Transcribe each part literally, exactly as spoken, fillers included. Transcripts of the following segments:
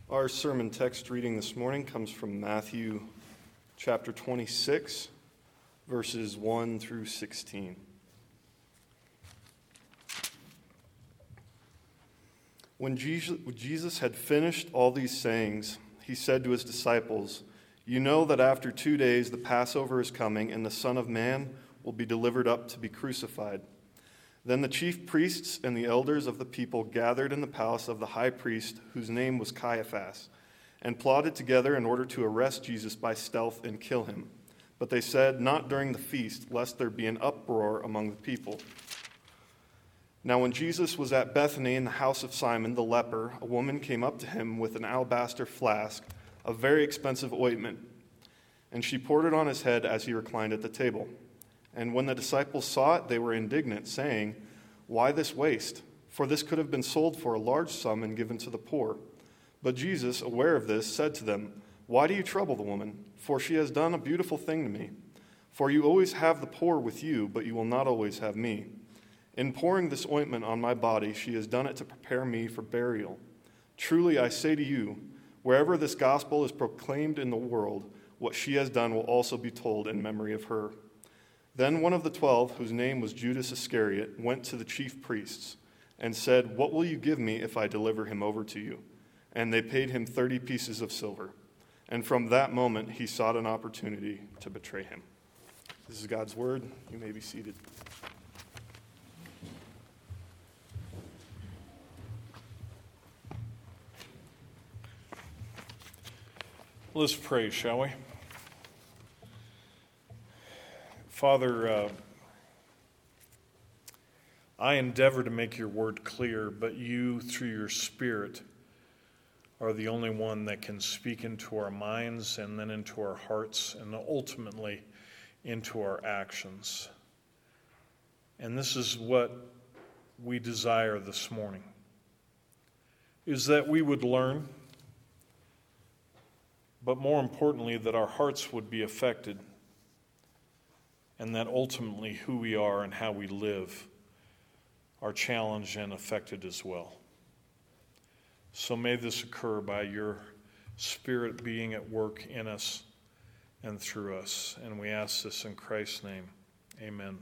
Our sermon text reading this morning comes from Matthew chapter twenty-six, verses one through sixteen. When Jesus had finished all these sayings, he said to his disciples, "You know that after two days the Passover is coming, and the Son of Man will be delivered up to be crucified." Then the chief priests and the elders of the people gathered in the palace of the high priest, whose name was Caiaphas, and plotted together in order to arrest Jesus by stealth and kill him. But they said, "Not during the feast, lest there be an uproar among the people." Now when Jesus was at Bethany in the house of Simon the leper, a woman came up to him with an alabaster flask of very expensive ointment, and she poured it on his head as he reclined at the table. And when the disciples saw it, they were indignant, saying, "Why this waste? For this could have been sold for a large sum and given to the poor." But Jesus, aware of this, said to them, "Why do you trouble the woman? For she has done a beautiful thing to me. For you always have the poor with you, but you will not always have me. In pouring this ointment on my body, she has done it to prepare me for burial. Truly I say to you, wherever this gospel is proclaimed in the world, what she has done will also be told in memory of her." Then one of the twelve, whose name was Judas Iscariot, went to the chief priests and said, "What will you give me if I deliver him over to you?" And they paid him thirty pieces of silver. And from that moment he sought an opportunity to betray him. This is God's word. You may be seated. Let's pray, shall we? Father, uh, I endeavor to make your word clear, but you, through your Spirit, are the only one that can speak into our minds and then into our hearts and ultimately into our actions. And this is what we desire this morning, is that we would learn, but more importantly, that our hearts would be affected, and that ultimately who we are and how we live are challenged and affected as well. So may this occur by your Spirit being at work in us and through us. And we ask this in Christ's name. Amen.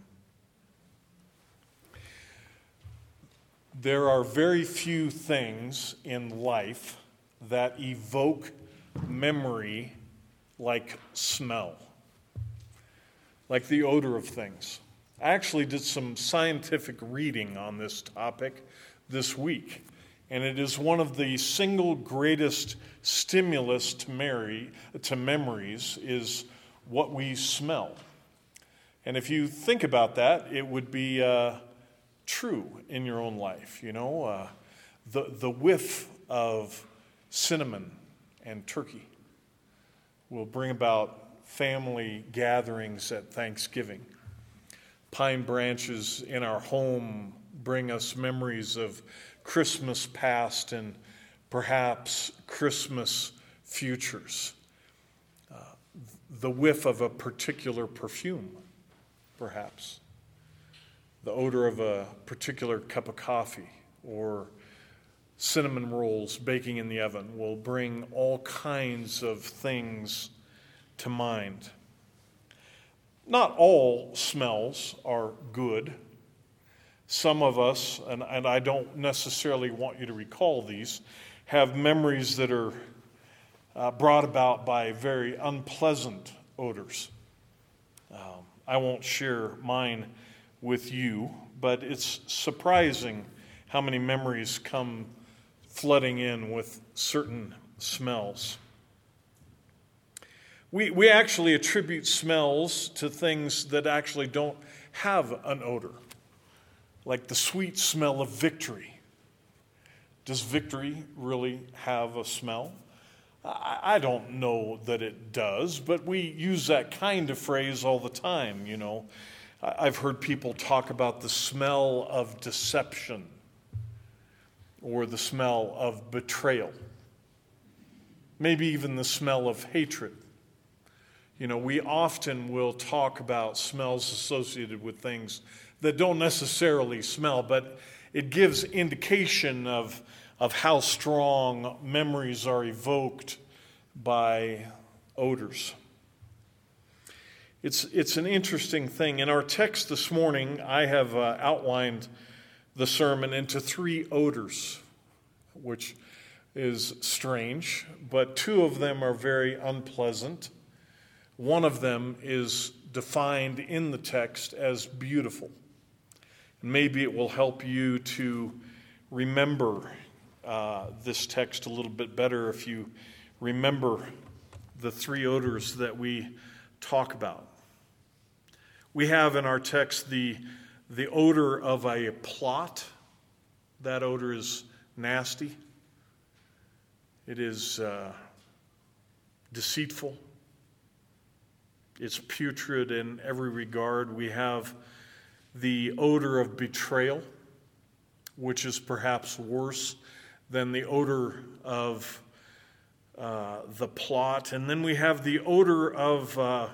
There are very few things in life that evoke memory like smell, like the odor of things. I actually did some scientific reading on this topic this week, and it is one of the single greatest stimulus to, memory, to memories is what we smell. And if you think about that, it would be uh, true in your own life. You know, uh, the, the whiff of cinnamon and turkey will bring about family gatherings at Thanksgiving. Pine branches in our home bring us memories of Christmas past and perhaps Christmas futures. Uh, the whiff of a particular perfume, perhaps. The odor of a particular cup of coffee or cinnamon rolls baking in the oven will bring all kinds of things to mind. Not all smells are good. Some of us, and, and I don't necessarily want you to recall these, have memories that are uh, brought about by very unpleasant odors. Um, I won't share mine with you, but it's surprising how many memories come flooding in with certain smells. We we actually attribute smells to things that actually don't have an odor, like the sweet smell of victory. Does victory really have a smell? I, I don't know that it does, but we use that kind of phrase all the time, you know. I've heard people talk about the smell of deception or the smell of betrayal, maybe even the smell of hatred. You know, we often will talk about smells associated with things that don't necessarily smell, but it gives indication of of how strong memories are evoked by odors. It's, it's an interesting thing. In our text this morning, I have uh, outlined the sermon into three odors, which is strange, but two of them are very unpleasant. One of them is defined in the text as beautiful. Maybe it will help you to remember uh, this text a little bit better if you remember the three odors that we talk about. We have in our text the, the odor of a plot. That odor is nasty. It is uh, deceitful. It's putrid in every regard. We have the odor of betrayal, which is perhaps worse than the odor of uh, the plot. And then we have the odor of uh,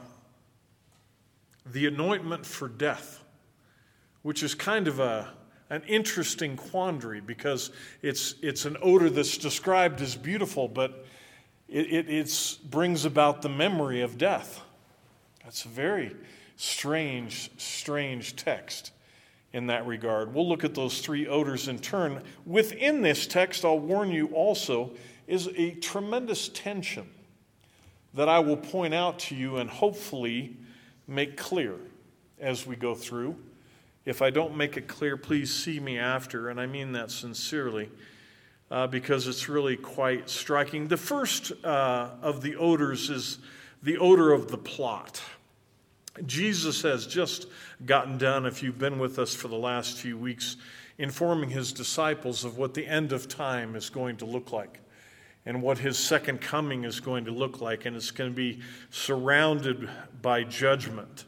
the anointment for death, which is kind of a an interesting quandary because it's it's an odor that's described as beautiful, but it, it it's, brings about the memory of death. That's a very strange, strange text in that regard. We'll look at those three odors in turn. Within this text, I'll warn you also, is a tremendous tension that I will point out to you and hopefully make clear as we go through. If I don't make it clear, please see me after, and I mean that sincerely, uh, because it's really quite striking. The first uh, of the odors is the odor of the plot. Jesus has just gotten done, if you've been with us for the last few weeks, informing his disciples of what the end of time is going to look like and what his second coming is going to look like, and it's going to be surrounded by judgment.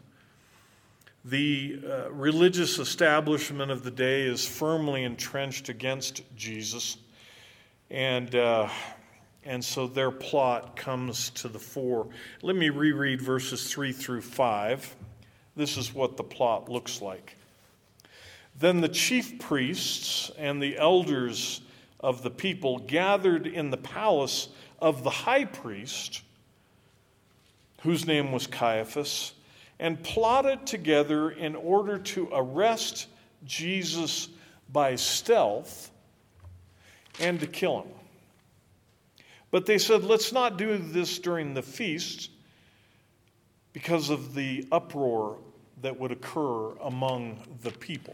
The uh, religious establishment of the day is firmly entrenched against Jesus, and uh, and so their plot comes to the fore. Let me reread verses three through five. This is what the plot looks like. Then the chief priests and the elders of the people gathered in the palace of the high priest, whose name was Caiaphas, and plotted together in order to arrest Jesus by stealth and to kill him. But they said, let's not do this during the feast because of the uproar that would occur among the people.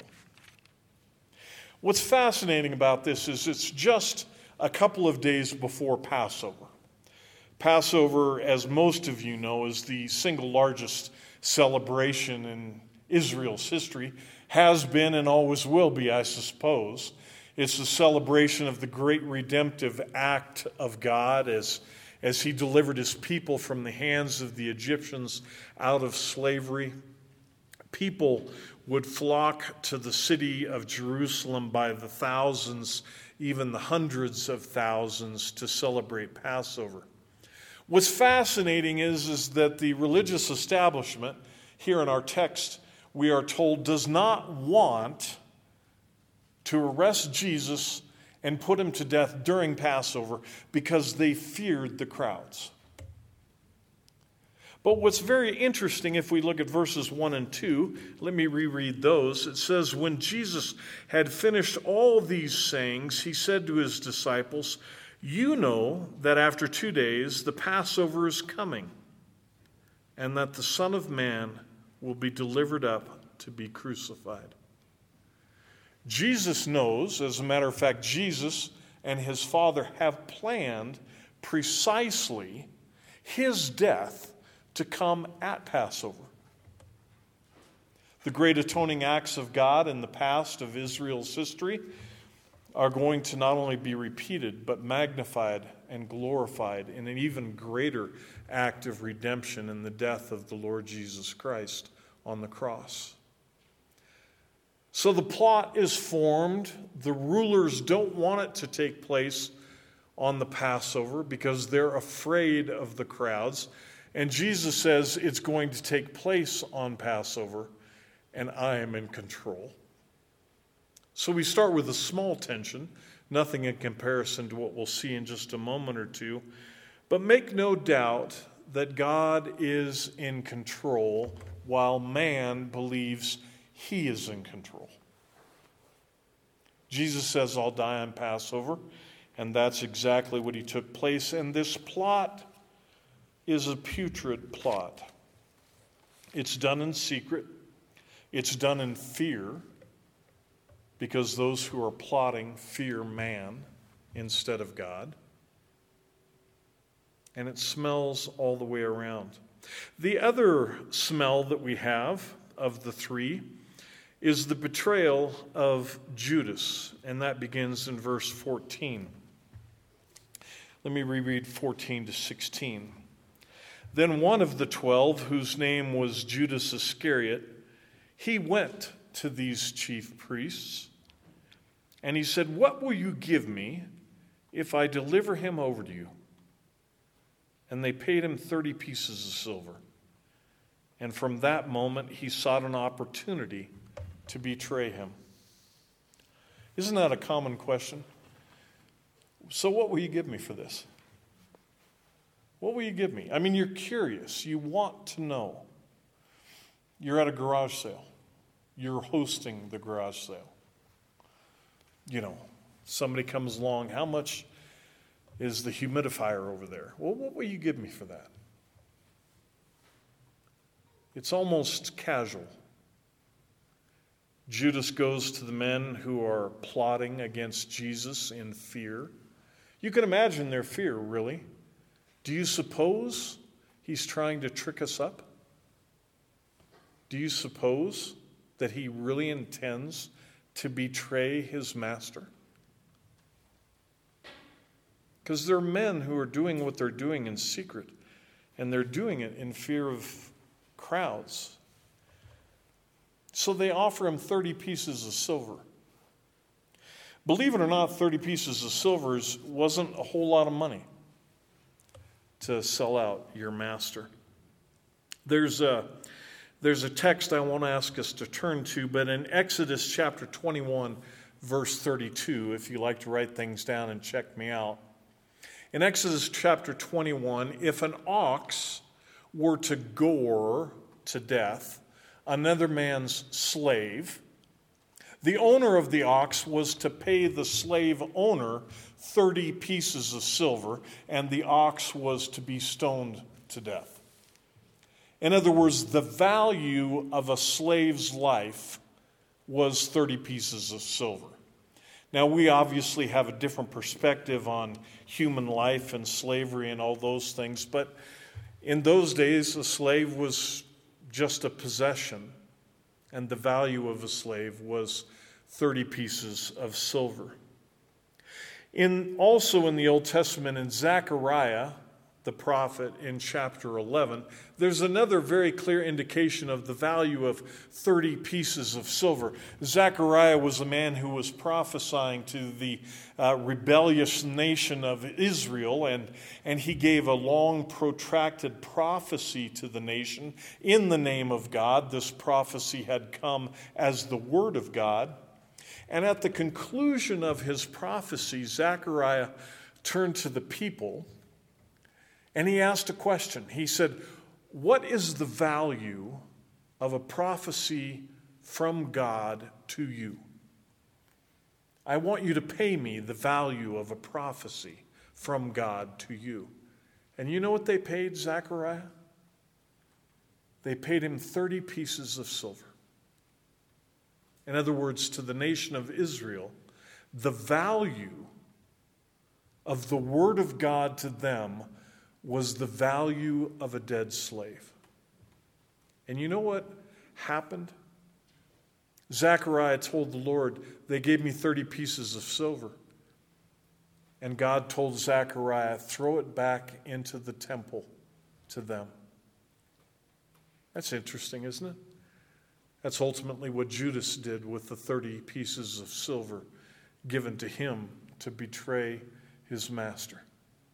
What's fascinating about this is it's just a couple of days before Passover. Passover, as most of you know, is the single largest celebration in Israel's history, has been and always will be, I suppose. It's the celebration of the great redemptive act of God as, as he delivered his people from the hands of the Egyptians out of slavery. People would flock to the city of Jerusalem by the thousands, even the hundreds of thousands, to celebrate Passover. What's fascinating is, is that the religious establishment, here in our text, we are told, does not want to arrest Jesus and put him to death during Passover because they feared the crowds. But what's very interesting, if we look at verses one and two, let me reread those. It says, when Jesus had finished all these sayings, he said to his disciples, you know that after two days the Passover is coming, and that the Son of Man will be delivered up to be crucified. Jesus knows, as a matter of fact, Jesus and his Father have planned precisely his death to come at Passover. The great atoning acts of God in the past of Israel's history are going to not only be repeated, but magnified and glorified in an even greater act of redemption in the death of the Lord Jesus Christ on the cross. So the plot is formed. The rulers don't want it to take place on the Passover because they're afraid of the crowds. And Jesus says it's going to take place on Passover, and I am in control. So we start with a small tension, Nothing in comparison to what we'll see in just a moment or two. But make no doubt that God is in control while man believes he is in control. Jesus says, I'll die on Passover, and that's exactly what he took place. And this plot is a putrid plot. It's done in secret. It's done in fear, because those who are plotting fear man instead of God. And it smells all the way around. The other smell that we have of the three is the betrayal of Judas, and that begins in verse fourteen. Let me reread fourteen to sixteen. Then one of the twelve, whose name was Judas Iscariot, he went to these chief priests, and he said, what will you give me if I deliver him over to you? And they paid him thirty pieces of silver. And from that moment, he sought an opportunity to betray him. Isn't that a common question? So what will you give me for this? What will you give me? I mean, you're curious. You want to know. You're at a garage sale. You're hosting the garage sale. You know, somebody comes along. How much is the humidifier over there? Well, what will you give me for that? It's almost casual. Judas goes to the men who are plotting against Jesus in fear. You can imagine their fear, really. Do you suppose he's trying to trick us up? Do you suppose that he really intends to betray his master? Because there are men who are doing what they're doing in secret, and they're doing it in fear of crowds. So they offer him thirty pieces of silver. Believe it or not, thirty pieces of silver wasn't a whole lot of money to sell out your master. There's a, there's a text I want to ask us to turn to, but in Exodus chapter twenty-one, verse thirty-two, if you like to write things down and check me out. In Exodus chapter twenty-one, if an ox were to gore to death another man's slave, the owner of the ox was to pay the slave owner thirty pieces of silver, and the ox was to be stoned to death. In other words, the value of a slave's life was thirty pieces of silver. Now, we obviously have a different perspective on human life and slavery and all those things, but in those days, a slave was just a possession, and the value of a slave was thirty pieces of silver. In, also in the Old Testament, in Zechariah, the prophet, in chapter eleven, there's another very clear indication of the value of thirty pieces of silver. Zechariah was a man who was prophesying to the uh, rebellious nation of Israel, and, and he gave a long, protracted prophecy to the nation in the name of God. This prophecy had come as the word of God. And at the conclusion of his prophecy, Zechariah turned to the people and he asked a question. He said, what is the value of a prophecy from God to you? I want you to pay me the value of a prophecy from God to you. And you know what they paid Zechariah? They paid him thirty pieces of silver. In other words, to the nation of Israel, the value of the word of God to them was the value of a dead slave. And you know what happened? Zechariah told the Lord, they gave me thirty pieces of silver. And God told Zechariah, throw it back into the temple to them. That's interesting, isn't it? That's ultimately what Judas did with the thirty pieces of silver given to him to betray his master.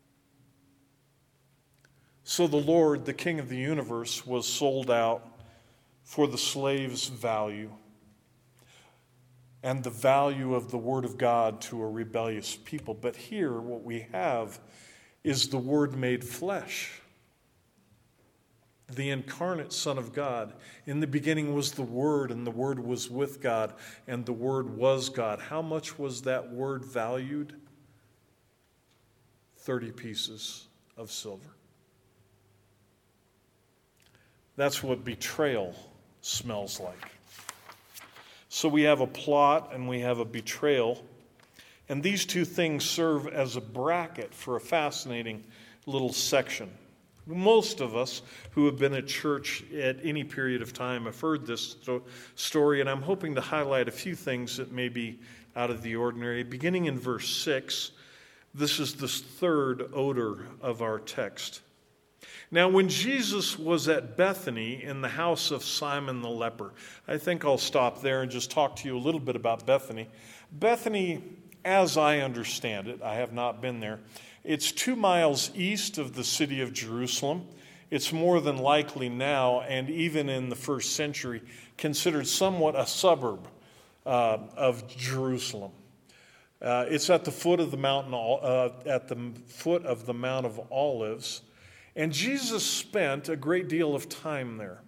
So the Lord, the King of the universe, was sold out for the slave's value. and the value of the Word of God to a rebellious people. But here, what we have is the Word made flesh, the incarnate Son of God. In the beginning was the Word, and the Word was with God, and the Word was God. How much was that Word valued? thirty pieces of silver. That's what betrayal smells like. So we have a plot and we have a betrayal. And these two things serve as a bracket for a fascinating little section. Most of us who have been at church at any period of time have heard this story, and I'm hoping to highlight a few things that may be out of the ordinary. Beginning in verse six, this is the third odor of our text. Now, when Jesus was at Bethany in the house of Simon the leper, I think I'll stop there and just talk to you a little bit about Bethany. Bethany, as I understand it, I have not been there, it's two miles east of the city of Jerusalem. It's more than likely now, and even in the first century, considered somewhat a suburb uh, of Jerusalem. Uh, it's at the foot of the mountain, uh, at the foot of the Mount of Olives. And Jesus spent a great deal of time there.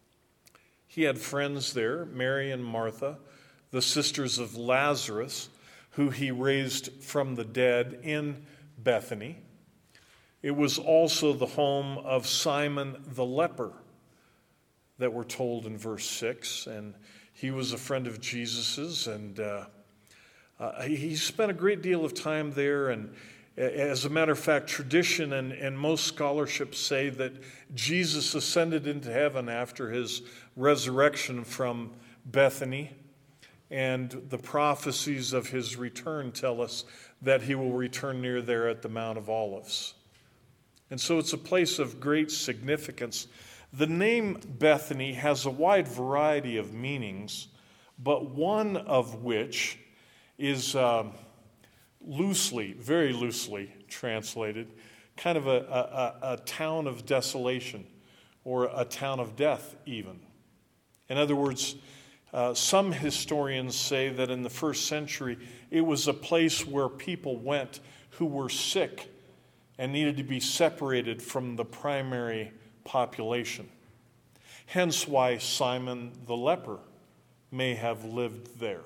He had friends there, Mary and Martha, the sisters of Lazarus, who he raised from the dead in Bethany. It was also the home of Simon the leper that we're told in verse six. And he was a friend of Jesus's, and uh, uh, he spent a great deal of time there. And as a matter of fact, tradition and, and most scholarships say that Jesus ascended into heaven after his resurrection from Bethany, and the prophecies of his return tell us that he will return near there at the Mount of Olives. And so it's a place of great significance. The name Bethany has a wide variety of meanings, but one of which is Uh, loosely, very loosely translated, kind of a, a, a town of desolation, or a town of death even. In other words, uh, some historians say that in the first century, it was a place where people went who were sick and needed to be separated from the primary population. Hence why Simon the leper may have lived there.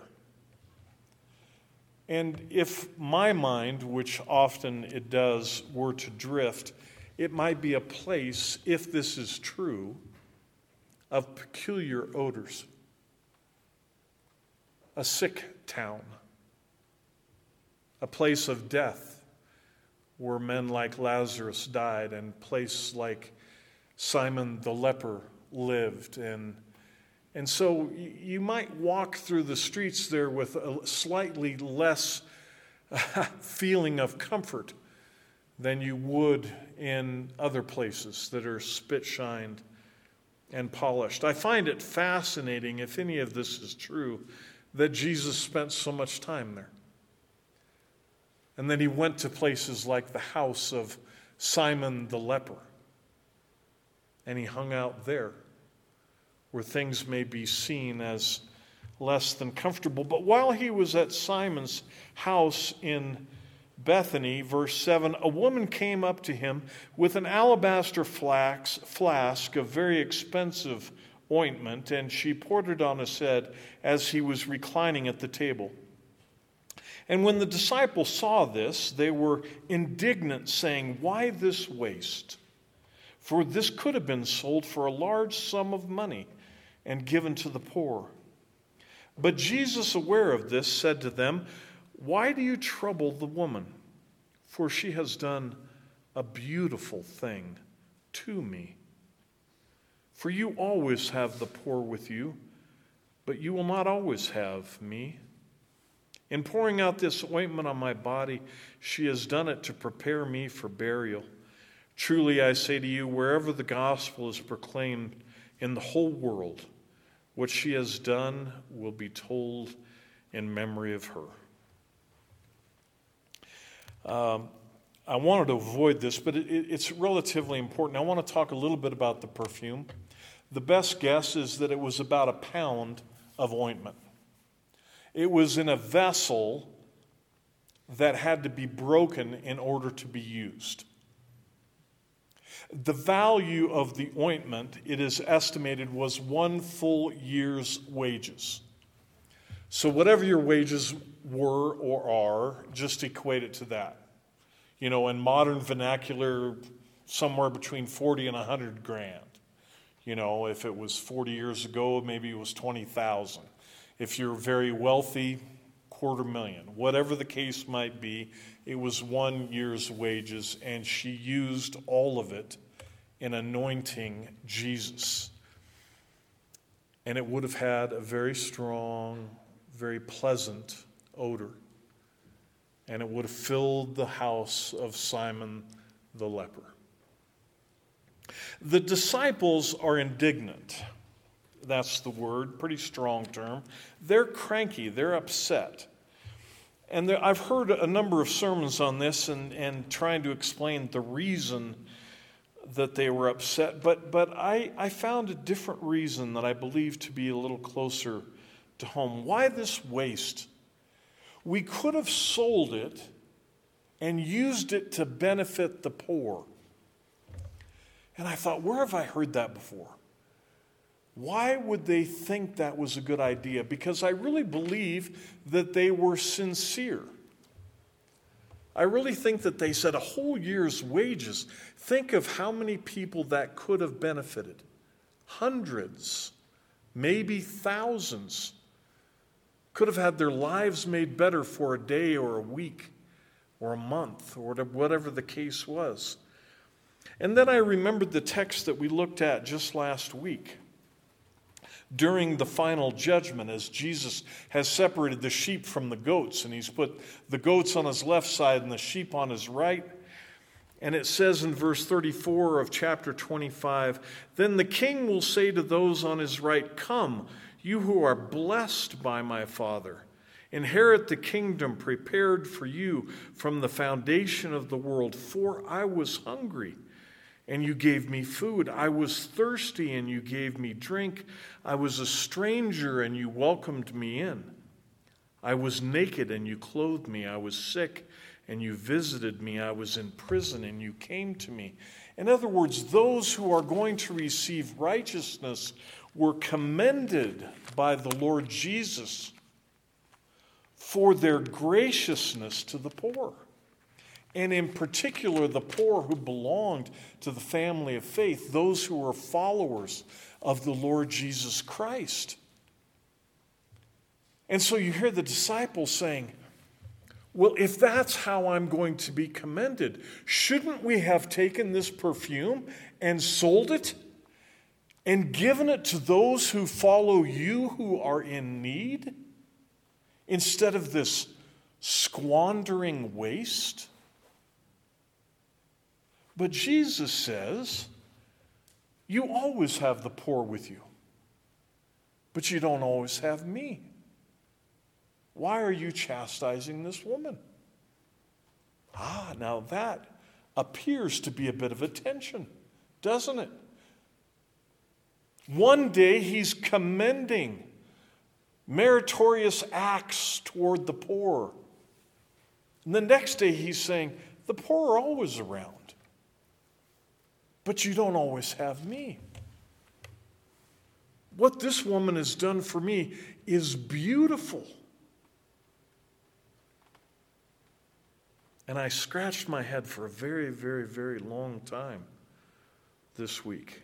And if my mind, which often it does, were to drift, it might be a place, if this is true, of peculiar odors. A sick town. A place of death where men like Lazarus died, and a place like Simon the leper lived. And And so you might walk through the streets there with a slightly less feeling of comfort than you would in other places that are spit-shined and polished. I find it fascinating, if any of this is true, that Jesus spent so much time there. And then he went to places like the house of Simon the leper, and he hung out there, where things may be seen as less than comfortable. But while he was at Simon's house in Bethany, verse seven, a woman came up to him with an alabaster flax, flask of very expensive ointment, and she poured it on his head as he was reclining at the table. And when the disciples saw this, they were indignant, saying, "Why this waste? For this could have been sold for a large sum of money and given to the poor." But Jesus, aware of this, said to them, "Why do you trouble the woman? For she has done a beautiful thing to me. For you always have the poor with you, but you will not always have me. In pouring out this ointment on my body, she has done it to prepare me for burial. Truly I say to you, wherever the gospel is proclaimed in the whole world, what she has done will be told in memory of her." Um, I wanted to avoid this, but it, it, it's relatively important. I want to talk a little bit about the perfume. The best guess is that it was about a pound of ointment. It was in a vessel that had to be broken in order to be used. The value of the ointment, it is estimated, was one full year's wages. So whatever your wages were or are, just equate it to that. You know, in modern vernacular, somewhere between forty and one hundred grand. You know, if it was forty years ago, maybe it was twenty thousand. If you're very wealthy, quarter million. Whatever the case might be, it was one year's wages, and she used all of it in anointing Jesus. And it would have had a very strong, very pleasant odor. And it would have filled the house of Simon the leper. The disciples are indignant. That's the word, pretty strong term. They're cranky, they're upset. And there, I've heard a number of sermons on this and, and trying to explain the reason that they were upset. But, but I, I found a different reason that I believe to be a little closer to home. Why this waste? We could have sold it and used it to benefit the poor. And I thought, where have I heard that before? Why would they think that was a good idea? Because I really believe that they were sincere. I really think that they said a whole year's wages. Think of how many people that could have benefited. Hundreds, maybe thousands, could have had their lives made better for a day or a week or a month or whatever the case was. And then I remembered the text that we looked at just last week. During the final judgment, as Jesus has separated the sheep from the goats, and he's put the goats on his left side and the sheep on his right. And it says in verse thirty-four of chapter twenty-five, "Then the king will say to those on his right, 'Come, you who are blessed by my Father, inherit the kingdom prepared for you from the foundation of the world. For I was hungry, and you gave me food. I was thirsty, and you gave me drink. I was a stranger, and you welcomed me in. I was naked, and you clothed me. I was sick, and you visited me. I was in prison, and you came to me.'" In other words, those who are going to receive righteousness were commended by the Lord Jesus for their graciousness to the poor. And in particular, the poor who belonged to the family of faith, those who were followers of the Lord Jesus Christ. And so you hear the disciples saying, well, if that's how I'm going to be commended, shouldn't we have taken this perfume and sold it and given it to those who follow you who are in need instead of this squandering waste? But Jesus says, you always have the poor with you, but you don't always have me. Why are you chastising this woman? Ah, now that appears to be a bit of a tension, doesn't it? One day he's commending meritorious acts toward the poor. And the next day he's saying, the poor are always around, but you don't always have me. What this woman has done for me is beautiful. And I scratched my head for a very, very, very long time this week.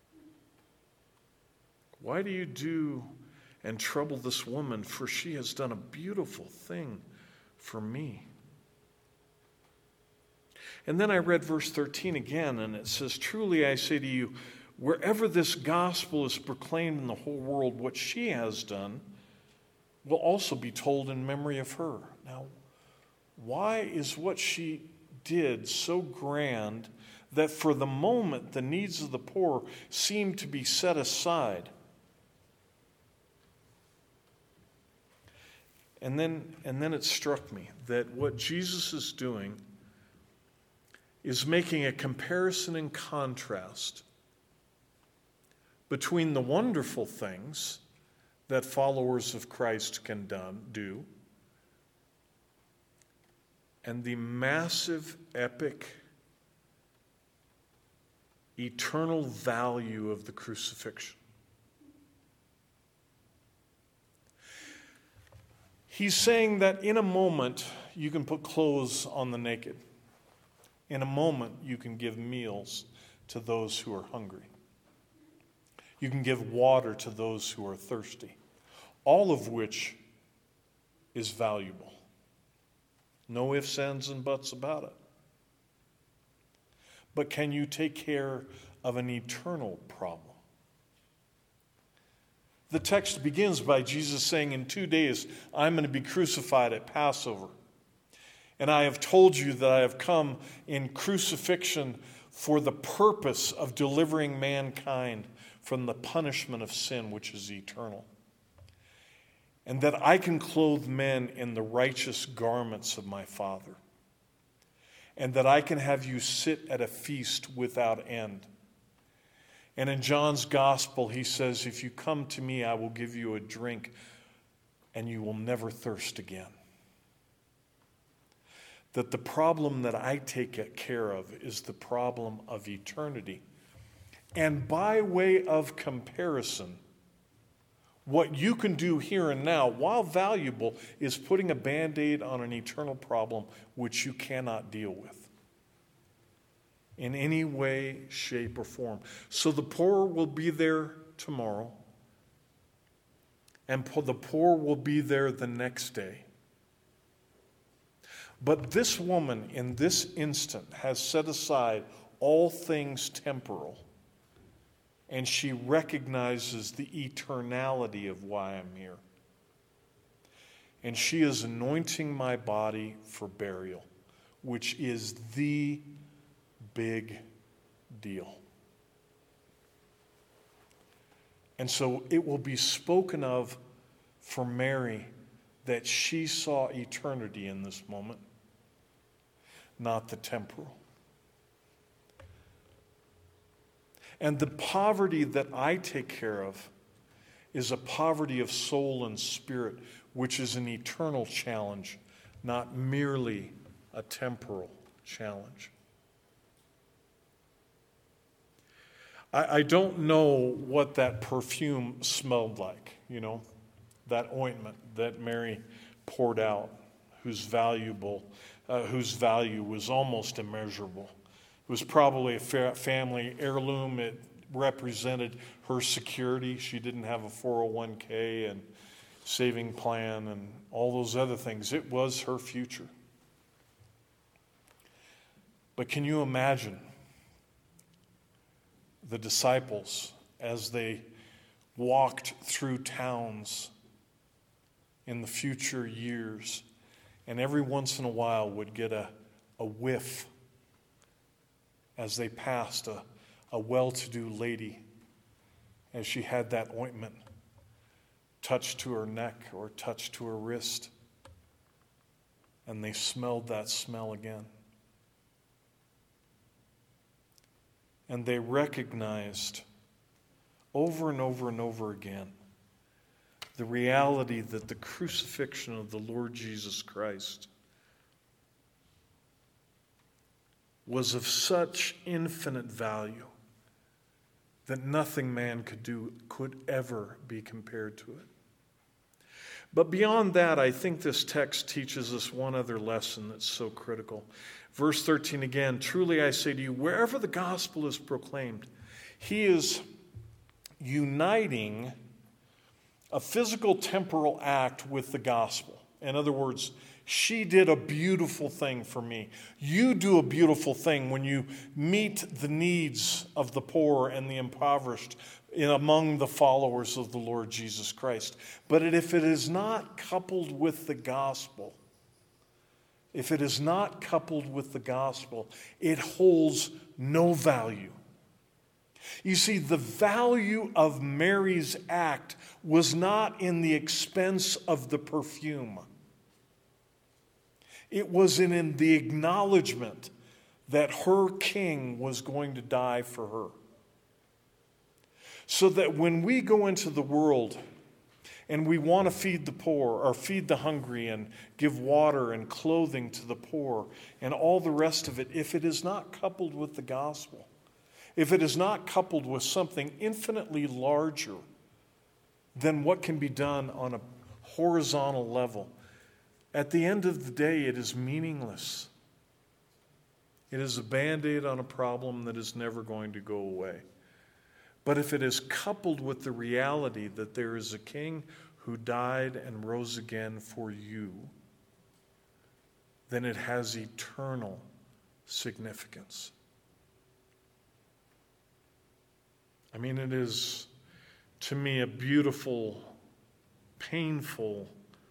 Why do you do and trouble this woman? For she has done a beautiful thing for me. And then I read verse thirteen again, and it says, "Truly I say to you, wherever this gospel is proclaimed in the whole world, what she has done will also be told in memory of her." Now, why is what she did so grand that for the moment the needs of the poor seem to be set aside? And then, and then it struck me that what Jesus is doing is making a comparison and contrast between the wonderful things that followers of Christ can done, do, and the massive, epic, eternal value of the crucifixion. He's saying that in a moment you can put clothes on the naked. In a moment you can give meals to those who are hungry. You can give water to those who are thirsty. All of which is valuable. No ifs, ands, and buts about it. But can you take care of an eternal problem? The text begins by Jesus saying, in two days I'm going to be crucified at Passover. And I have told you that I have come in crucifixion for the purpose of delivering mankind from the punishment of sin, which is eternal. And that I can clothe men in the righteous garments of my Father. And that I can have you sit at a feast without end. And in John's gospel, he says, if you come to me, I will give you a drink, and you will never thirst again. That the problem that I take care of is the problem of eternity. And by way of comparison, what you can do here and now, while valuable, is putting a Band-Aid on an eternal problem which you cannot deal with in any way, shape, or form. So the poor will be there tomorrow, and the poor will be there the next day. But this woman in this instant has set aside all things temporal, and she recognizes the eternality of why I'm here. And she is anointing my body for burial, which is the big deal. And so it will be spoken of for Mary that she saw eternity in this moment, not the temporal. And the poverty that I take care of is a poverty of soul and spirit, which is an eternal challenge, not merely a temporal challenge. I, I don't know what that perfume smelled like, you know, that ointment that Mary poured out, whose valuable, uh, whose value was almost immeasurable. It was probably a fa- family heirloom. It represented her security. She didn't have a four oh one k and saving plan and all those other things. It was her future. But can you imagine the disciples as they walked through towns in the future years, and every once in a while would get a, a whiff as they passed a, a well-to-do lady as she had that ointment touched to her neck or touched to her wrist, and they smelled that smell again. And they recognized over and over and over again the reality that the crucifixion of the Lord Jesus Christ was of such infinite value that nothing man could do could ever be compared to it. But beyond that, I think this text teaches us one other lesson that's so critical. Verse thirteen again, truly I say to you, wherever the gospel is proclaimed, he is uniting a physical temporal act with the gospel. In other words, she did a beautiful thing for me. You do a beautiful thing when you meet the needs of the poor and the impoverished in among the followers of the Lord Jesus Christ. But if it is not coupled with the gospel, if it is not coupled with the gospel, it holds no value. You see, the value of Mary's act was not in the expense of the perfume. It was in, in the acknowledgement that her king was going to die for her. So that when we go into the world And we want to feed the poor, or feed the hungry, and give water and clothing to the poor, and all the rest of it, if it is not coupled with the gospel, if it is not coupled with something infinitely larger than what can be done on a horizontal level, at the end of the day, it is meaningless. It is a Band-Aid on a problem that is never going to go away. But if it is coupled with the reality that there is a king who died and rose again for you, then it has eternal significance. I mean, it is, to me, a beautiful, painful,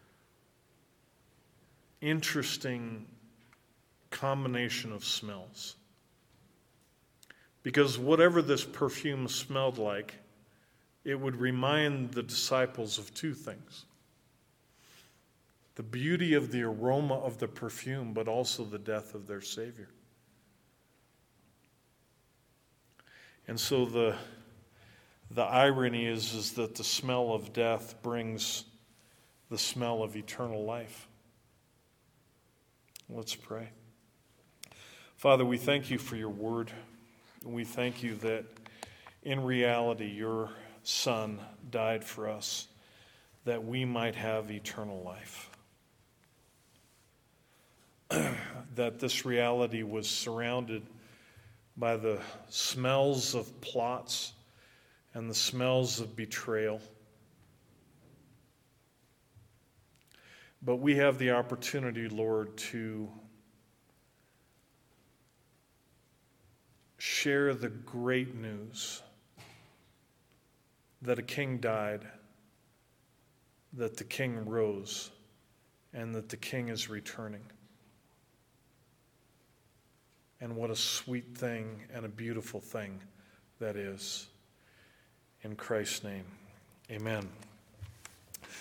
interesting combination of smells. Because whatever this perfume smelled like, it would remind the disciples of two things: the beauty of the aroma of the perfume, but also the death of their Savior. And so the, the irony is, is that the smell of death brings the smell of eternal life. Let's pray. Father, we thank you for your word. We thank you that in reality your Son died for us that we might have eternal life. That this reality was surrounded by the smells of plots and the smells of betrayal. But we have the opportunity, Lord, to share the great news that a king died, that the king rose, and that the king is returning. And what a sweet thing and a beautiful thing that is. In Christ's name, amen.